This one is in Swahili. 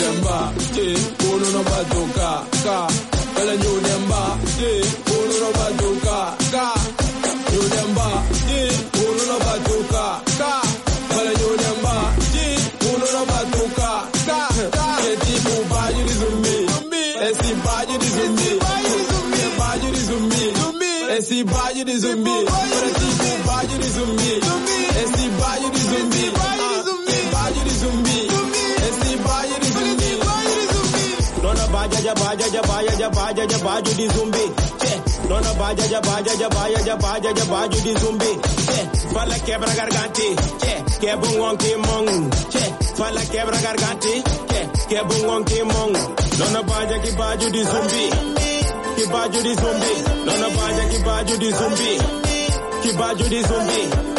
nyudemba, uno no batuka, ka. Bala nyudemba, uno no batuka, ka. Nyudemba, uno no batuka, ka. Bala nyudemba, uno no batuka, ka. Keti kubaji di zumbi, esi baji di zumbi, baji di zumbi, esi baji di zumbi, keti kubaji di zumbi, esi baji di zumbi, baji di zumbi, esi baji di zumbi. Nona baja baju di zumbi, nona baja baju di zumbi, fala quebra gargante, que bungong que mong, fala quebra gargante, que bungong que mong, nona baja que baju di zumbi, que baju di zumbi, nona baja que baju di zumbi, que baju di zumbi.